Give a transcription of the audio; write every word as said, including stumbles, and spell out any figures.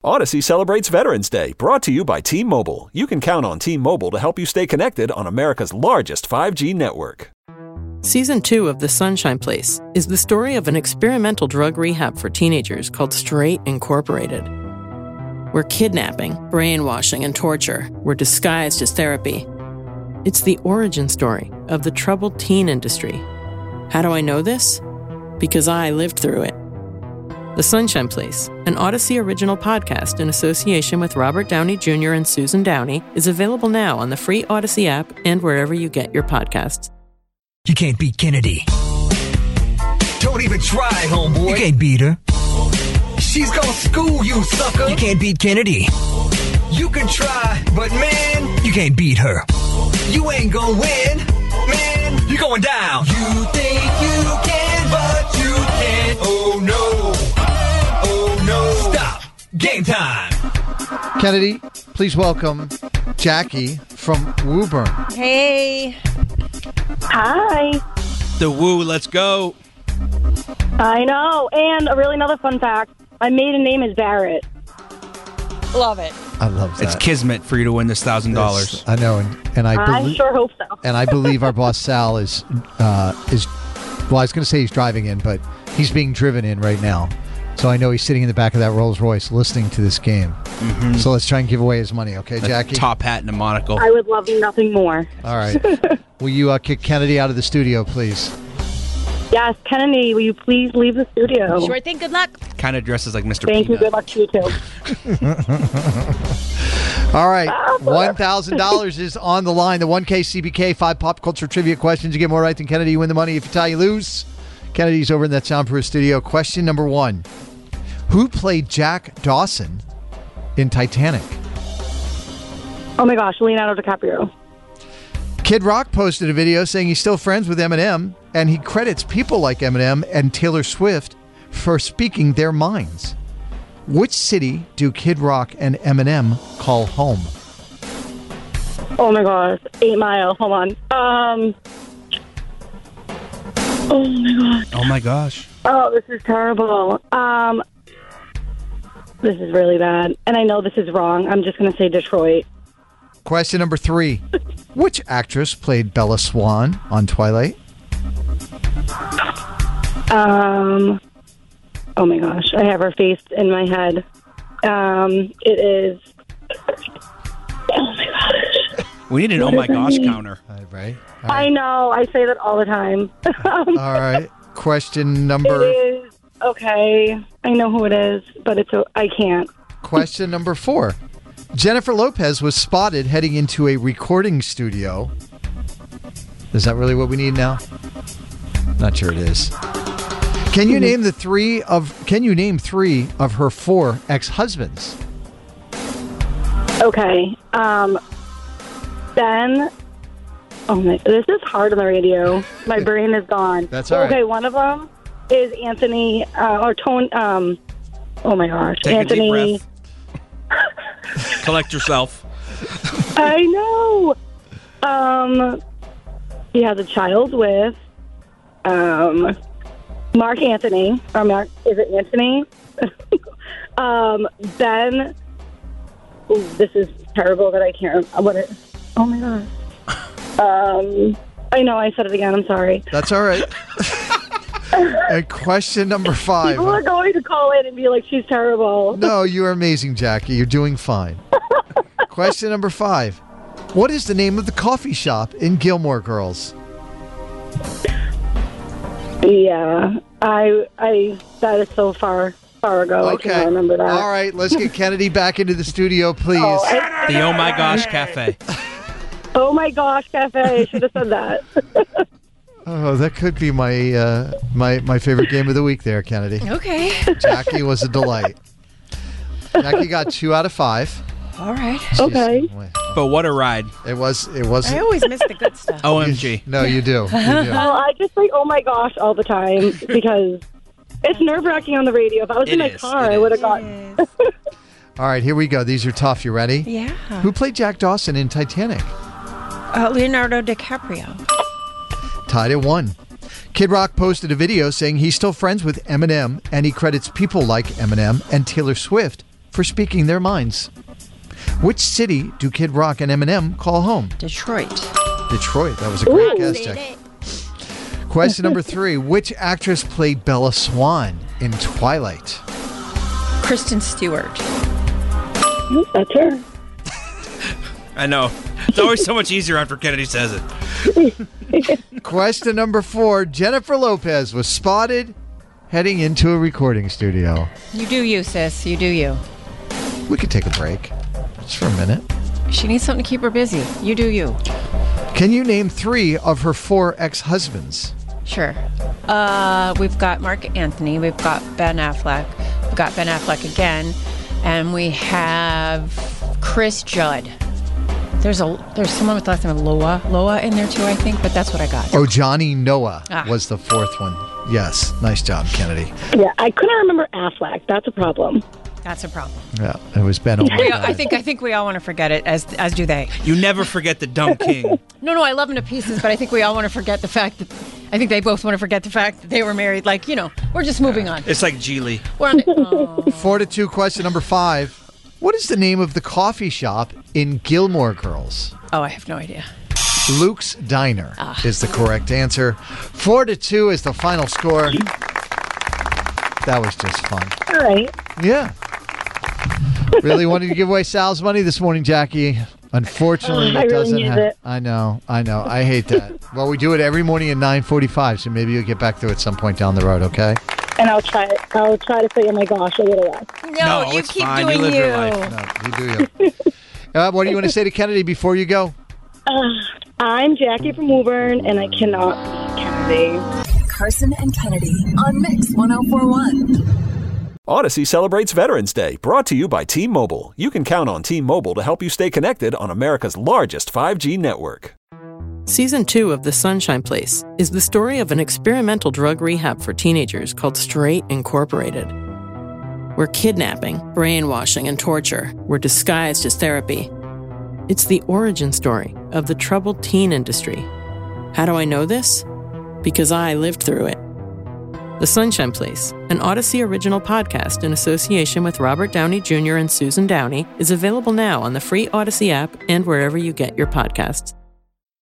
Odyssey celebrates Veterans Day, brought to you by T-Mobile. You can count on T-Mobile to help you stay connected on America's largest five G network. Season two of The Sunshine Place is the story of an experimental drug rehab for teenagers called Straight Incorporated, where kidnapping, brainwashing, and torture were disguised as therapy. It's the origin story of the troubled teen industry. How do I know this? Because I lived through it. The Sunshine Place, an Odyssey original podcast in association with Robert Downey Junior and Susan Downey, is available now on the free Odyssey app and wherever you get your podcasts. You can't beat Kennedy. Don't even try, homeboy. You can't beat her. She's gonna school you, sucker. You can't beat Kennedy. You can try, but man, you can't beat her. You ain't gonna win, man. You're going down. You think you can, but you can't. Oh no. Oh no. Stop. Game time. Kennedy, please welcome Jackie from Woburn. Hey. Hi. The woo, let's go. I know. And a really another fun fact, my maiden name is Barrett. Love it. I love that. It's kismet for you to win this thousand dollars. I know, and, and I I belie- sure hope so. and I believe our boss Sal is uh, is well, I was going to say he's driving in, but he's being driven in right now. So I know he's sitting in the back of that Rolls Royce listening to this game. Mm-hmm. So let's try and give away his money, okay, A Jackie? top hat and a monocle. I would love nothing more. All right. Will you uh, kick Kennedy out of the studio, please? Yes, Kennedy, will you please leave the studio? Sure thing. Good luck. Kind of dresses like Mister Thank Peanut. you. Good luck to you, too. All right. one thousand dollars is on the line. The one K C B K, five pop culture trivia questions. You get more right than Kennedy, you win the money. If you tie, you lose. Kennedy's over in that soundproof studio. Question number one. Who played Jack Dawson in Titanic? Oh, my gosh, Leonardo DiCaprio. Kid Rock posted a video saying he's still friends with Eminem, and he credits people like Eminem and Taylor Swift for speaking their minds. Which city do Kid Rock and Eminem call home? Oh, my gosh, Eight Mile. Hold on. Um. Oh, my gosh. Oh my gosh. Oh, this is terrible. Um. This is really bad. And I know this is wrong. I'm just going to say Detroit. Question number three. Which actress played Bella Swan on Twilight? Um. Oh my gosh, I have her face in my head. Um. It is. Oh my gosh. We need an What oh my is her gosh name? counter. All right. All I right. know. I say that all the time. um, All right. Question it number is okay. I know who it is, but it's. I can't. question number four. Jennifer Lopez was spotted heading into a recording studio. Is that really what we need now? Not sure it is. Can you name the three of can you name three of her four ex-husbands? Okay. Um. Ben. Oh my! This is hard on the radio. My brain is gone. That's all right. Okay, one of them is Anthony uh, or Tone. Um. Oh my gosh, Take Anthony. a deep breath. Collect yourself. I know. Um, he has a child with um, Mark Anthony. Or Mark, is it Anthony? um, Ben. Ooh, this is terrible that I can't. What it? Oh my god. Um, I know. I said it again. I'm sorry. That's all right. And question number five. People are going to call in and be like, "She's terrible." No, you are amazing, Jackie. You're doing fine. Question number five. What is the name of the coffee shop in Gilmore Girls? Yeah, I, I. That is so far, far ago. I Okay. cannot remember that. All right, let's get Kennedy back into the studio, please. Oh, I- The oh my gosh cafe. Oh my gosh, cafe! I should have said that. Oh, that could be my uh, my my favorite game of the week there, Kennedy. Okay. Jackie was a delight. Jackie got two out of five. All right. Okay. But what a ride. It was. It was. I always miss the good stuff. O M G. No, you do. You do. Well, I just say "oh my gosh" all the time because it's nerve wracking on the radio. If I was It in my is, car, it I would have is. gotten. All right, here we go. These are tough. You ready? Yeah. Who played Jack Dawson in Titanic? Uh, Leonardo DiCaprio. Tied at one. Kid Rock posted a video saying he's still friends with Eminem, and he credits people like Eminem and Taylor Swift for speaking their minds. Which city do Kid Rock and Eminem call home? Detroit. Detroit. That was a great Ooh. guess, Jackie. Question number three. Which actress played Bella Swan in Twilight? Kristen Stewart. That's her. I know. It's always so much easier after Kennedy says it. Question number four. Jennifer Lopez was spotted heading into a recording studio. You do you, sis. You do you. We could take a break. Just for a minute. She needs something to keep her busy. You do you. Can you name three of her four ex-husbands? Sure. Uh, we've got Mark Anthony. We've got Ben Affleck. We've got Ben Affleck again. And we have Chris Judd. There's a there's someone with the last name of Loa. Loa in there too, I think. But that's what I got. Oh, Johnny Noah Ah. was the fourth one. Yes. Nice job, Kennedy. Yeah, I couldn't remember Affleck. That's a problem. That's a problem. Yeah, it was Ben. We, I think I think we all want to forget it, as as do they. You never forget the dumb king. No, no, I love him to pieces, but I think we all want to forget the fact that I think they both want to forget the fact that they were married. Like, you know, we're just moving on. It's like Geely. We're on. Oh. Four to two. Question number five. What is the name of the coffee shop in Gilmore Girls? oh, I have no idea. Luke's Diner is the correct answer. Four to two is the final score. That was just fun. All right. Yeah. Really wanted to give away Sal's money this morning, Jackie. Unfortunately, Oh, I it really doesn't needed happen. it. I know, I know. I hate that. Well, we do it every morning at nine forty-five, so maybe you'll get back to it some point down the road, okay? And I'll try it. I'll try to say, oh my gosh, a little less. No, No, you it's keep fine. You doing live you. your life. No, you do you. Uh, what do you want to say to Kennedy before you go? Uh, I'm Jackie from Woburn, and I cannot be Kennedy. Carson and Kennedy on Mix one oh four point one. Odyssey celebrates Veterans Day, brought to you by T-Mobile. You can count on T-Mobile to help you stay connected on America's largest five G network. Season two of The Sunshine Place is the story of an experimental drug rehab for teenagers called Straight Incorporated, where kidnapping, brainwashing, and torture were disguised as therapy. It's the origin story of the troubled teen industry. How do I know this? Because I lived through it. The Sunshine Place, an Odyssey original podcast in association with Robert Downey Junior and Susan Downey, is available now on the free Odyssey app and wherever you get your podcasts.